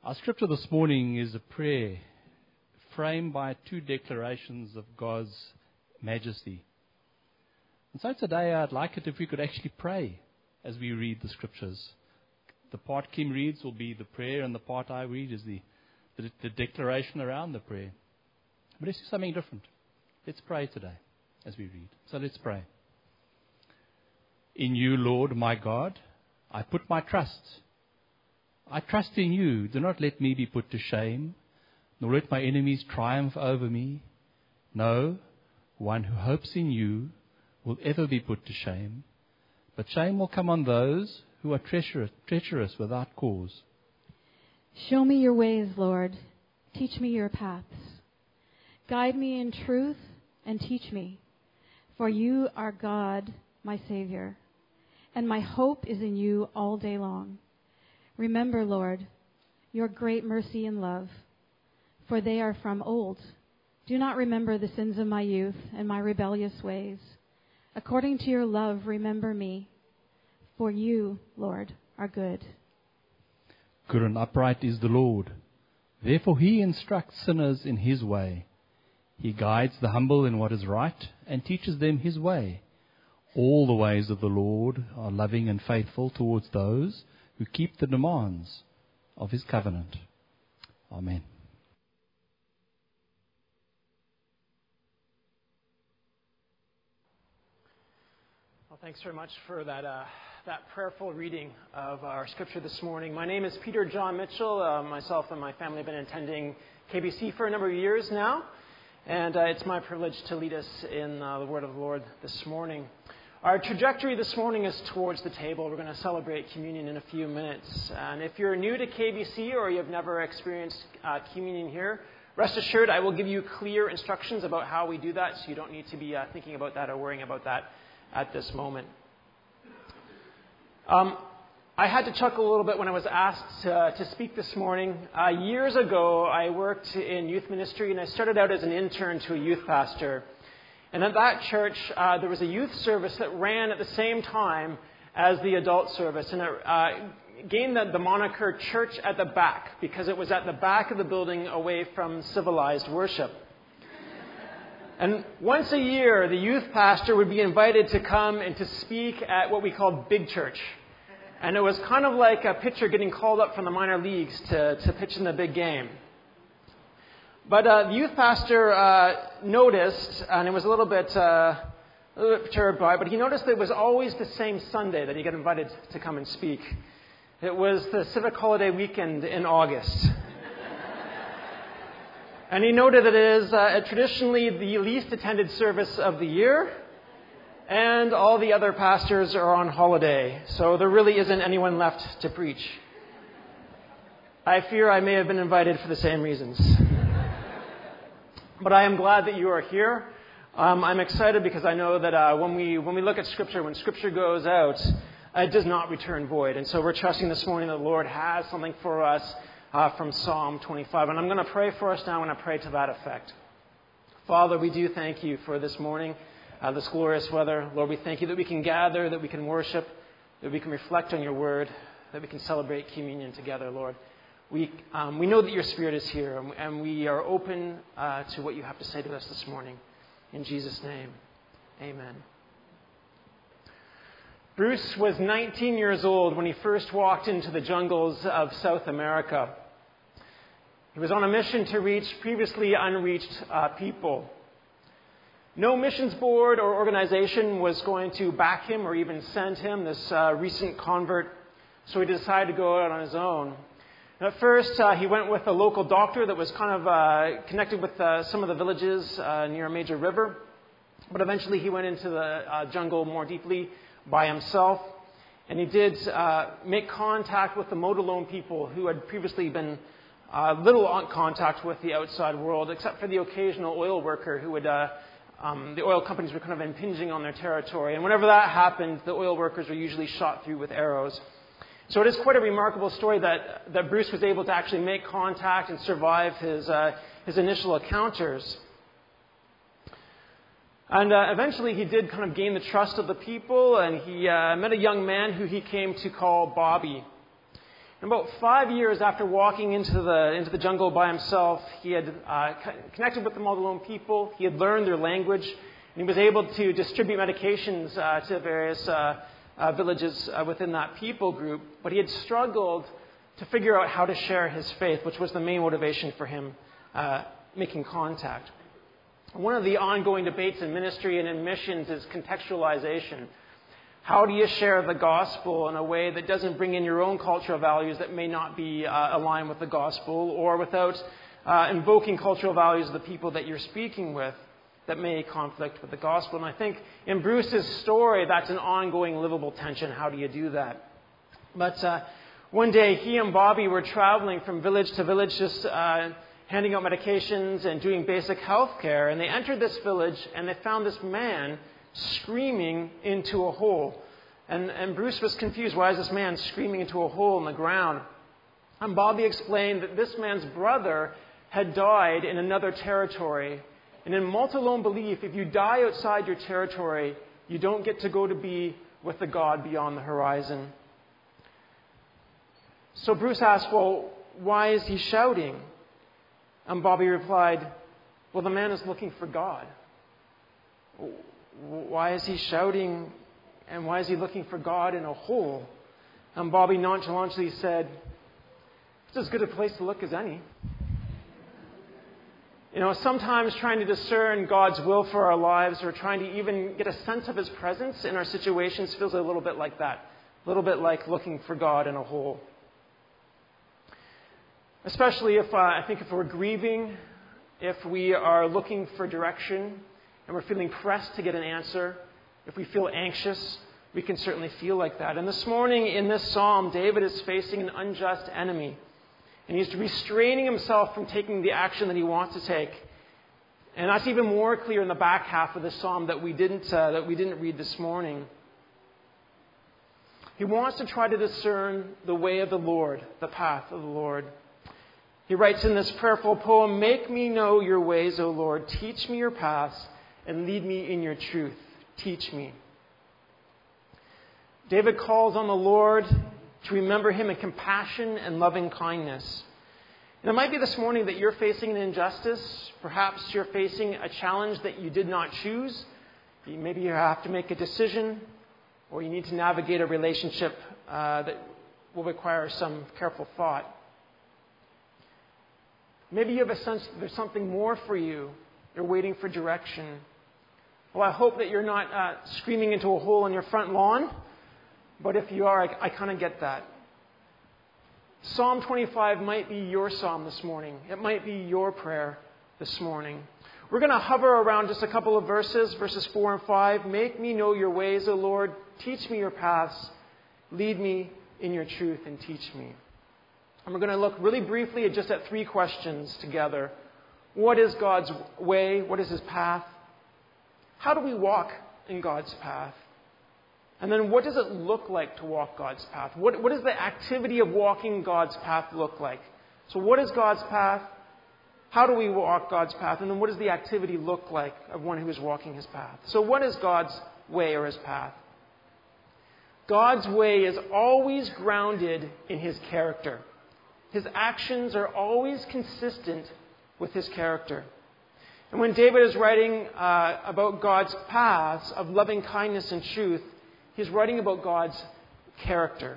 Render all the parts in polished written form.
Our scripture this morning is a prayer framed by two declarations of God's majesty. And so today I'd like it if we could actually pray as we read the scriptures. The part Kim reads will be the prayer, and the part I read is the declaration around the prayer. But let's do something different. Let's pray today as we read. So let's pray. In you, Lord, my God, I put my trust. I trust in you. Do not let me be put to shame, nor let my enemies triumph over me. No, one who hopes in you will ever be put to shame, but shame will come on those who are treacherous without cause. Show me your ways, Lord. Teach me your paths. Guide me in truth and teach me, for you are God, my Savior, and my hope is in you all day long. Remember, Lord, your great mercy and love, for they are from old. Do not remember the sins of my youth and my rebellious ways. According to your love, remember me, for you, Lord, are good. Good and upright is the Lord. Therefore he instructs sinners in his way. He guides the humble in what is right and teaches them his way. All the ways of the Lord are loving and faithful towards those who keep the demands of his covenant. Amen. Well, thanks very much for that prayerful reading of our scripture this morning. My name is Peter John Mitchell. Myself and my family have been attending KBC for a number of years now, and it's my privilege to lead us in the Word of the Lord this morning. Our trajectory this morning is towards the table. We're going to celebrate communion in a few minutes. And if you're new to KBC or you've never experienced communion here, rest assured I will give you clear instructions about how we do that, so you don't need to be thinking about that or worrying about that at this moment. I had to chuckle a little bit when I was asked to speak this morning. Years ago, I worked in youth ministry, and I started out as an intern to a youth pastor. And at that church, there was a youth service that ran at the same time as the adult service. And it gained the moniker Church at the Back, because it was at the back of the building away from civilized worship. And once a year, the youth pastor would be invited to come and to speak at what we called Big Church. And it was kind of like a pitcher getting called up from the minor leagues to pitch in the big game. But the youth pastor noticed, and it was a little bit perturbed by it, but he noticed that it was always the same Sunday that he got invited to come and speak. It was the civic holiday weekend in August. And he noted that it is traditionally the least attended service of the year, and all the other pastors are on holiday, so there really isn't anyone left to preach. I fear I may have been invited for the same reasons. But I am glad that you are here. I'm excited because I know that when we look at Scripture, when Scripture goes out, it does not return void. And so we're trusting this morning that the Lord has something for us from Psalm 25. And I'm going to pray for us now, and I pray to that effect. Father, we do thank you for this morning, this glorious weather. Lord, we thank you that we can gather, that we can worship, that we can reflect on your word, that we can celebrate communion together, Lord. We know that your Spirit is here, and we are open to what you have to say to us this morning. In Jesus' name, amen. Bruce was 19 years old when he first walked into the jungles of South America. He was on a mission to reach previously unreached people. No missions board or organization was going to back him or even send him, this recent convert, so he decided to go out on his own. At first, he went with a local doctor that was kind of connected with some of the villages near a major river. But eventually, he went into the jungle more deeply by himself. And he did make contact with the Motilone people who had previously been little on contact with the outside world, except for the occasional oil worker who would... the oil companies were kind of impinging on their territory. And whenever that happened, the oil workers were usually shot through with arrows. So it is quite a remarkable story that Bruce was able to actually make contact and survive his initial encounters. And eventually he did kind of gain the trust of the people, and he met a young man who he came to call Bobby. And about 5 years after walking into the jungle by himself, he had connected with the Moldalone people. He had learned their language, and he was able to distribute medications to various villages within that people group. But he had struggled to figure out how to share his faith, which was the main motivation for him making contact. One of the ongoing debates in ministry and in missions is contextualization. How do you share the gospel in a way that doesn't bring in your own cultural values that may not be aligned with the gospel, or without invoking cultural values of the people that you're speaking with that may conflict with the gospel? And I think in Bruce's story, that's an ongoing livable tension. How do you do that? But one day, he and Bobby were traveling from village to village, just handing out medications and doing basic health care. And they entered this village, and they found this man screaming into a hole. And Bruce was confused. Why is this man screaming into a hole in the ground? And Bobby explained that this man's brother had died in another territory. And in Moldalone belief, if you die outside your territory, you don't get to go to be with the God beyond the horizon. So Bruce asked, well, why is he shouting? And Bobby replied, well, the man is looking for God. Why is he shouting, and why is he looking for God in a hole? And Bobby nonchalantly said, it's as good a place to look as any. You know, sometimes trying to discern God's will for our lives, or trying to even get a sense of His presence in our situations, feels a little bit like that. A little bit like looking for God in a hole. Especially if we're grieving, if we are looking for direction, and we're feeling pressed to get an answer, if we feel anxious, we can certainly feel like that. And this morning in this psalm, David is facing an unjust enemy. And he's restraining himself from taking the action that he wants to take. And that's even more clear in the back half of the psalm that we didn't read this morning. He wants to try to discern the way of the Lord, the path of the Lord. He writes in this prayerful poem, "Make me know your ways, O Lord. Teach me your paths and lead me in your truth. Teach me." David calls on the Lord to remember Him in compassion and loving kindness. And it might be this morning that you're facing an injustice. Perhaps you're facing a challenge that you did not choose. Maybe you have to make a decision, or you need to navigate a relationship that will require some careful thought. Maybe you have a sense that there's something more for you. You're waiting for direction. Well, I hope that you're not screaming into a hole on your front lawn. But if you are, I kind of get that. Psalm 25 might be your psalm this morning. It might be your prayer this morning. We're going to hover around just a couple of verses 4 and 5. Make me know your ways, O Lord. Teach me your paths. Lead me in your truth and teach me. And we're going to look really briefly just at 3 questions together. What is God's way? What is His path? How do we walk in God's path? And then what does it look like to walk God's path? What does the activity of walking God's path look like? So what is God's path? How do we walk God's path? And then what does the activity look like of one who is walking His path? So what is God's way or His path? God's way is always grounded in His character. His actions are always consistent with His character. And when David is writing about God's paths of loving kindness and truth, he's writing about God's character.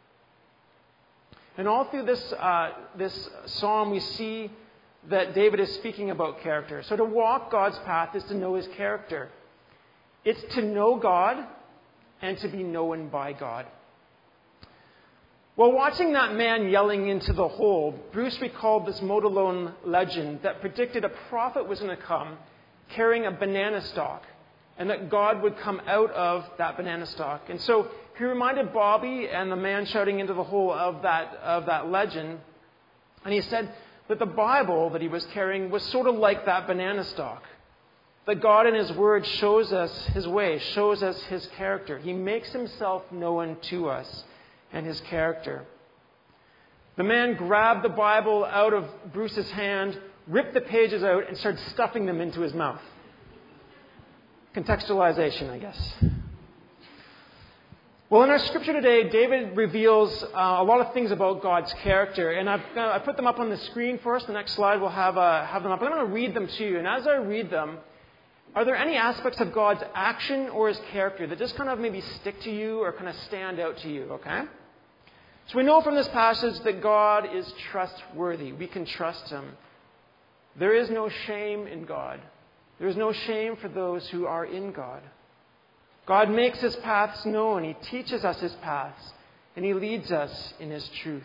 And all through this psalm, we see that David is speaking about character. So to walk God's path is to know His character. It's to know God and to be known by God. While watching that man yelling into the hole, Bruce recalled this Moldalone legend that predicted a prophet was going to come carrying a banana stalk, and that God would come out of that banana stalk. And so he reminded Bobby and the man shouting into the hole of that legend. And he said that the Bible that he was carrying was sort of like that banana stalk. That God in His Word shows us His way, shows us His character. He makes Himself known to us and His character. The man grabbed the Bible out of Bruce's hand, ripped the pages out, and started stuffing them into his mouth. Contextualization, I guess. Well, in our scripture today, David reveals a lot of things about God's character, and I put them up on the screen for us. The next slide will have them up. I'm going to read them to you, and as I read them, are there any aspects of God's action or His character that just kind of maybe stick to you or kind of stand out to you, okay? So we know from this passage that God is trustworthy. We can trust Him. There is no shame in God. There is no shame for those who are in God. God makes His paths known. He teaches us His paths, and He leads us in His truth.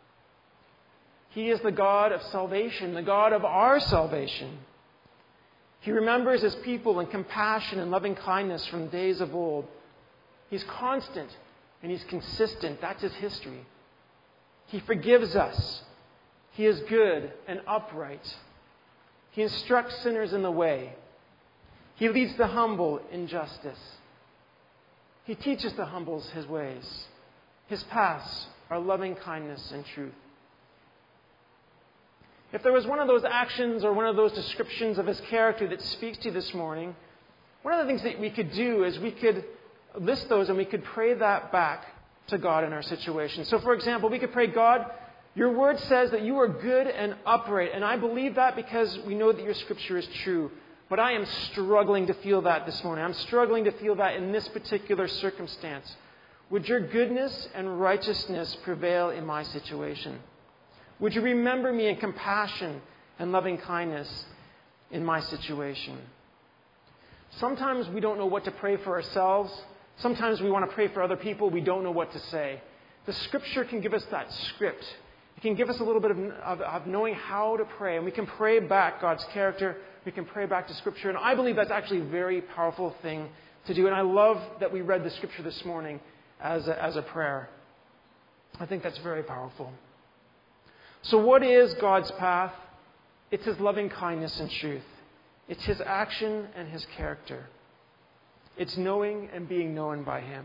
He is the God of salvation, the God of our salvation. He remembers His people in compassion and loving kindness from days of old. He's constant and He's consistent. That's His history. He forgives us. He is good and upright. He instructs sinners in the way. He leads the humble in justice. He teaches the humble His ways. His paths are loving kindness and truth. If there was one of those actions or one of those descriptions of His character that speaks to you this morning, one of the things that we could do is we could list those and we could pray that back to God in our situation. So, for example, we could pray, God, Your Word says that You are good and upright, and I believe that because we know that Your Scripture is true. But I am struggling to feel that this morning. I'm struggling to feel that in this particular circumstance. Would Your goodness and righteousness prevail in my situation? Would You remember me in compassion and loving kindness in my situation? Sometimes we don't know what to pray for ourselves. Sometimes we want to pray for other people. We don't know what to say. The Scripture can give us that script. It can give us a little bit of knowing how to pray. And we can pray back God's character. We can pray back to Scripture. And I believe that's actually a very powerful thing to do. And I love that we read the Scripture this morning as a prayer. I think that's very powerful. So what is God's path? It's His loving kindness and truth. It's His action and His character. It's knowing and being known by Him.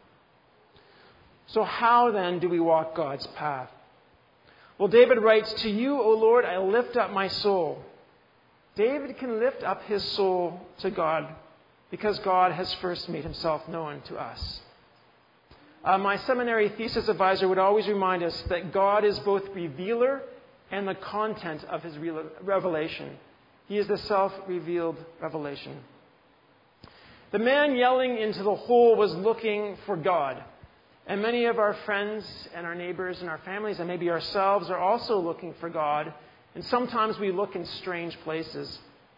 So how then do we walk God's path? Well, David writes, "To You, O Lord, I lift up my soul." David can lift up his soul to God because God has first made Himself known to us. My seminary thesis advisor would always remind us that God is both revealer and the content of His revelation. He is the self-revealed revelation. The man yelling into the hole was looking for God. And many of our friends and our neighbors and our families and maybe ourselves are also looking for God. And sometimes we look in strange places.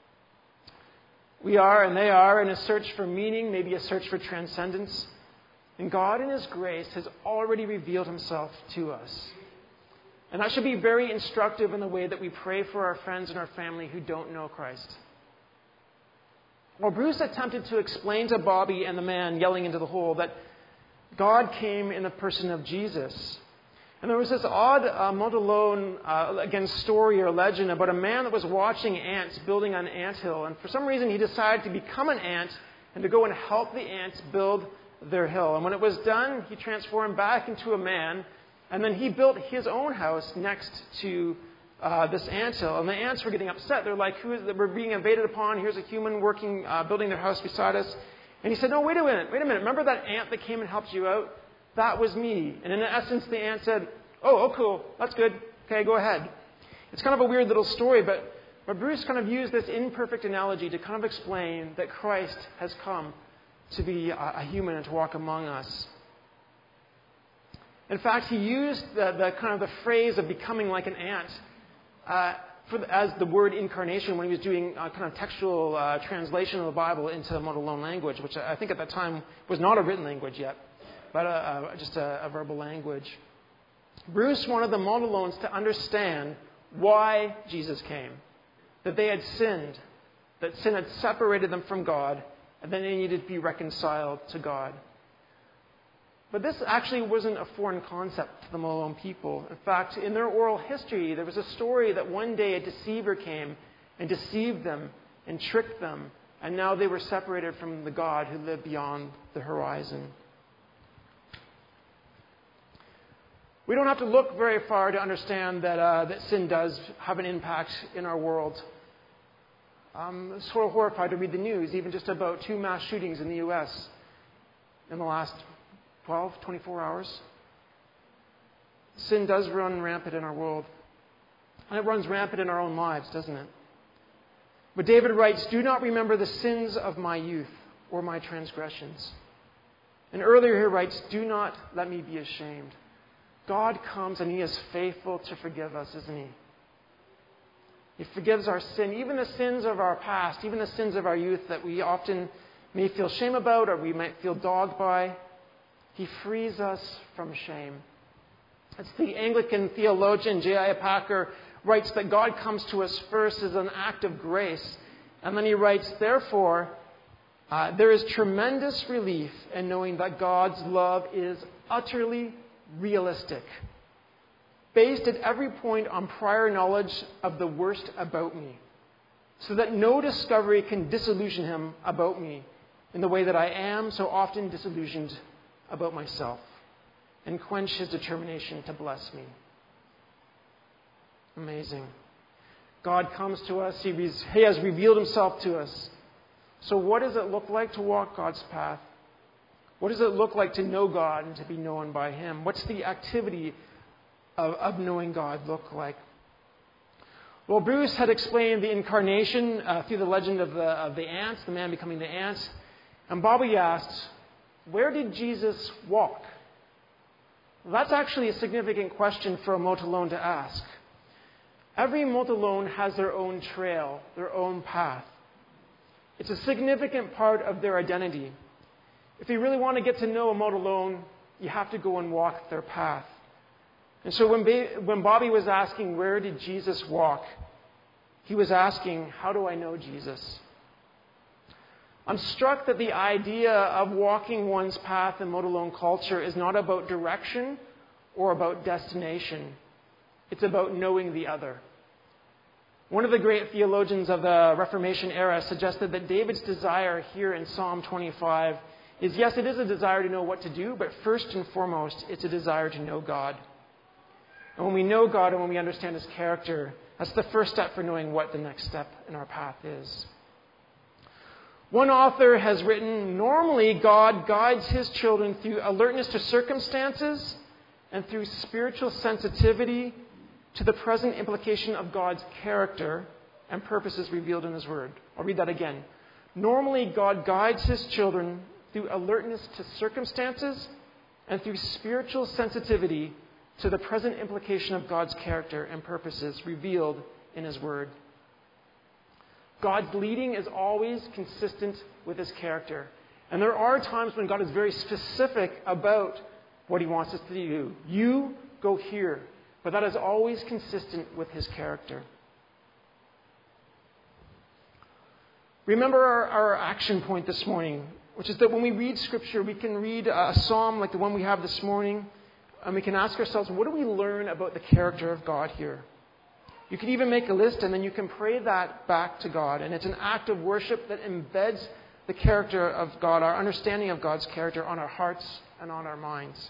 We are and they are in a search for meaning, maybe a search for transcendence. And God in His grace has already revealed Himself to us. And that should be very instructive in the way that we pray for our friends and our family who don't know Christ. Well, Bruce attempted to explain to Bobby and the man yelling into the hole that God came in the person of Jesus. And there was this odd Monteleone, again, story or legend about a man that was watching ants building an anthill. And for some reason, he decided to become an ant and to go and help the ants build their hill. And when it was done, he transformed back into a man. And then he built his own house next to this anthill. And the ants were getting upset. They're like, we're being invaded upon. Here's a human working, building their house beside us. And he said, no, wait a minute. Remember that ant that came and helped you out? That was me. And in essence, the ant said, oh, cool. That's good. Okay, go ahead. It's kind of a weird little story, but Bruce kind of used this imperfect analogy to kind of explain that Christ has come to be a human and to walk among us. In fact, he used the kind of the phrase of becoming like an ant as the word incarnation when he was doing kind of textual translation of the Bible into the Monteleone language, which I think at that time was not a written language yet, but just a verbal language. Bruce wanted the Monteleones to understand why Jesus came, that they had sinned, that sin had separated them from God, and then they needed to be reconciled to God. But this actually wasn't a foreign concept to the Monteleone people. In fact, in their oral history, there was a story that one day a deceiver came and deceived them and tricked them, and now they were separated from the God who lived beyond the horizon. We don't have to look very far to understand that sin does have an impact in our world. I'm sort of horrified to read the news, even just about 2 mass shootings in the U.S. in the last 12, 24 hours. Sin does run rampant in our world. And it runs rampant in our own lives, doesn't it? But David writes, "Do not remember the sins of my youth or my transgressions." And earlier he writes, "Do not let me be ashamed." God comes and He is faithful to forgive us, isn't He? He forgives our sin, even the sins of our past, even the sins of our youth that we often may feel shame about or we might feel dogged by. He frees us from shame. It's the Anglican theologian J.I. Packer writes that God comes to us first as an act of grace. And then he writes, "Therefore, there is tremendous relief in knowing that God's love is utterly realistic, based at every point on prior knowledge of the worst about me, so that no discovery can disillusion Him about me in the way that I am so often disillusioned about myself, and quench His determination to bless me." Amazing. God comes to us. He has revealed Himself to us. So what does it look like to walk God's path? What does it look like to know God and to be known by Him? What's the activity of knowing God look like? Well, Bruce had explained the incarnation through the legend of the ants, the man becoming the ants. And Bobby asked, where did Jesus walk? Well, that's actually a significant question for a Motalone to ask. Every Motalone has their own trail, their own path. It's a significant part of their identity. If you really want to get to know a Motalone, you have to go and walk their path. And so when Bobby was asking, where did Jesus walk? He was asking, how do I know Jesus? I'm struck that the idea of walking one's path in Motalone culture is not about direction or about destination. It's about knowing the other. One of the great theologians of the Reformation era suggested that David's desire here in Psalm 25 is, yes, it is a desire to know what to do, but first and foremost, it's a desire to know God. And when we know God and when we understand His character, that's the first step for knowing what the next step in our path is. One author has written, normally God guides His children through alertness to circumstances and through spiritual sensitivity to the present implication of God's character and purposes revealed in His Word. I'll read that again. Normally God guides His children through alertness to circumstances and through spiritual sensitivity to the present implication of God's character and purposes revealed in His Word. God's leading is always consistent with His character. And there are times when God is very specific about what He wants us to do. You go here. But that is always consistent with His character. Remember our action point this morning, which is that when we read Scripture, we can read a psalm like the one we have this morning, and we can ask ourselves, what do we learn about the character of God here? You can even make a list, and then you can pray that back to God. And it's an act of worship that embeds the character of God, our understanding of God's character on our hearts and on our minds.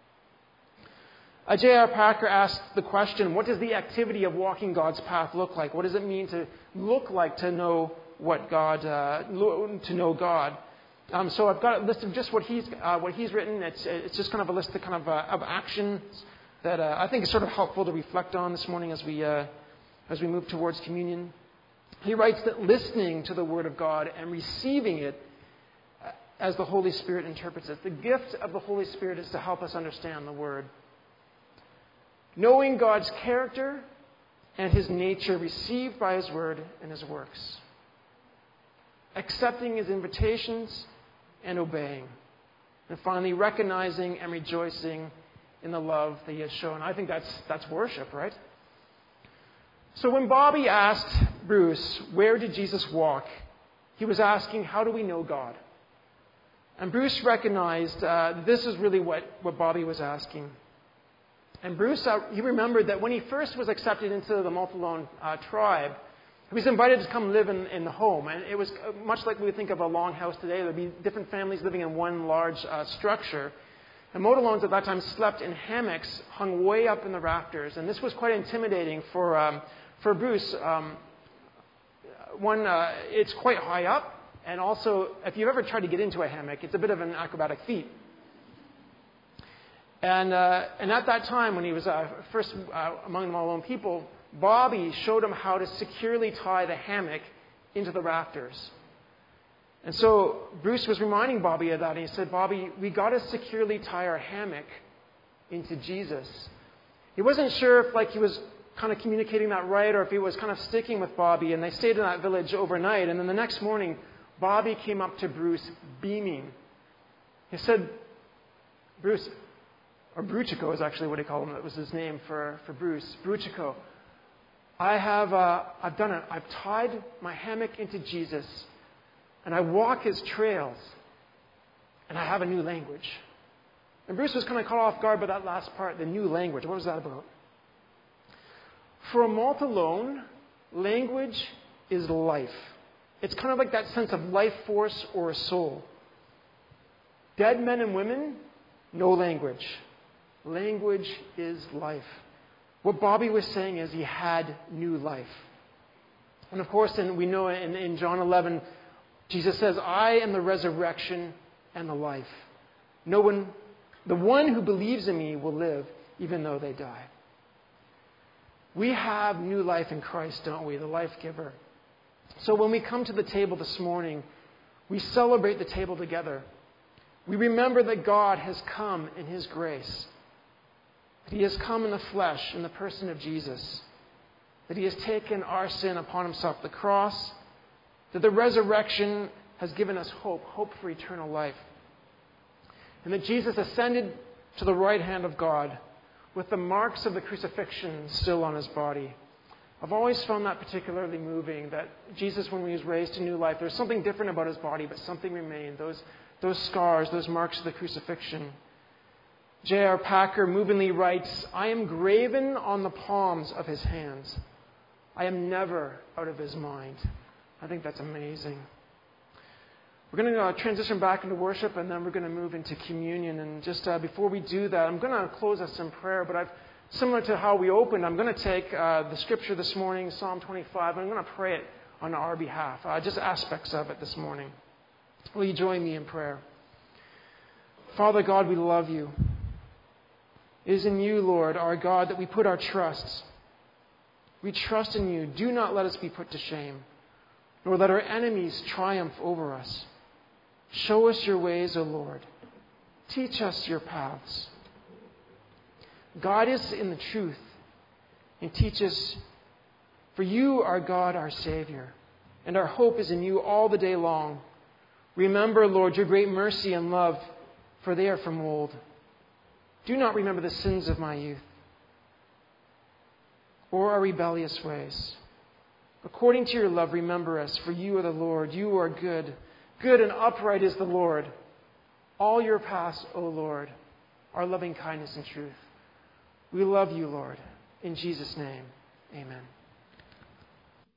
J.R. Packer asked the question, what does the activity of walking God's path look like? What does it mean to look like to know what God, to know God? So I've got a list of just what he's written. It's just kind of a list of actions that I think is sort of helpful to reflect on this morning as we move towards communion. He writes that listening to the Word of God and receiving it as the Holy Spirit interprets it. The gift of the Holy Spirit is to help us understand the Word. Knowing God's character and His nature received by His Word and His works. Accepting His invitations and obeying. And finally, recognizing and rejoicing in the love that He has shown. I think that's worship, right? So when Bobby asked Bruce, where did Jesus walk? He was asking, how do we know God? And Bruce recognized this is really what Bobby was asking. And Bruce, he remembered that when he first was accepted into the Motalone tribe, he was invited to come live in the home. And it was much like we would think of a longhouse today. There would be different families living in one large structure. And Motalones at that time slept in hammocks hung way up in the rafters. And this was quite intimidating for Bruce. It's quite high up. And also, if you've ever tried to get into a hammock, it's a bit of an acrobatic feat. And at that time, when he was first among them alone people, Bobby showed him how to securely tie the hammock into the rafters. And so Bruce was reminding Bobby of that. And he said, Bobby, we got to securely tie our hammock into Jesus. He wasn't sure if he was kind of communicating that right or if he was kind of sticking with Bobby. And they stayed in that village overnight. And then the next morning, Bobby came up to Bruce beaming. He said, Bruce, or Bruchico is actually what he called him. That was his name for Bruce. Bruchico. I've done it. I've tied my hammock into Jesus. And I walk his trails, and I have a new language. And Bruce was kind of caught off guard by that last part, the new language. What was that about? For a Malta alone, language is life. It's kind of like that sense of life force or a soul. Dead men and women, no language. Language is life. What Bobby was saying is he had new life. And of course, we know in John 11, Jesus says, I am the resurrection and the life. The one who believes in me will live even though they die. We have new life in Christ, don't we? The life giver. So when we come to the table this morning, we celebrate the table together. We remember that God has come in His grace. That He has come in the flesh, in the person of Jesus. That He has taken our sin upon Himself, the cross. That the resurrection has given us hope for eternal life. And that Jesus ascended to the right hand of God with the marks of the crucifixion still on His body. I've always found that particularly moving, that Jesus, when He was raised to new life, there's something different about His body, but something remained. Those scars, those marks of the crucifixion. J.R. Packer movingly writes, I am graven on the palms of His hands. I am never out of His mind. I think that's amazing. We're going to transition back into worship, and then we're going to move into communion. And just before we do that, I'm going to close us in prayer. But similar to how we opened, I'm going to take the scripture this morning, Psalm 25, and I'm going to pray it on our behalf, just aspects of it this morning. Will you join me in prayer? Father God, we love You. It is in You, Lord, our God, that we put our trust. We trust in You. Do not let us be put to shame, nor let our enemies triumph over us. Show us Your ways, O Lord. Teach us Your paths. Guide us in the truth and teach us, for You are God, our Savior, and our hope is in You all the day long. Remember, Lord, Your great mercy and love, for they are from old. Do not remember the sins of my youth or our rebellious ways. According to Your love, remember us, for You are the Lord. You are good. Good and upright is the Lord. All Your paths, O Lord, are loving kindness and truth. We love You, Lord. In Jesus' name, amen.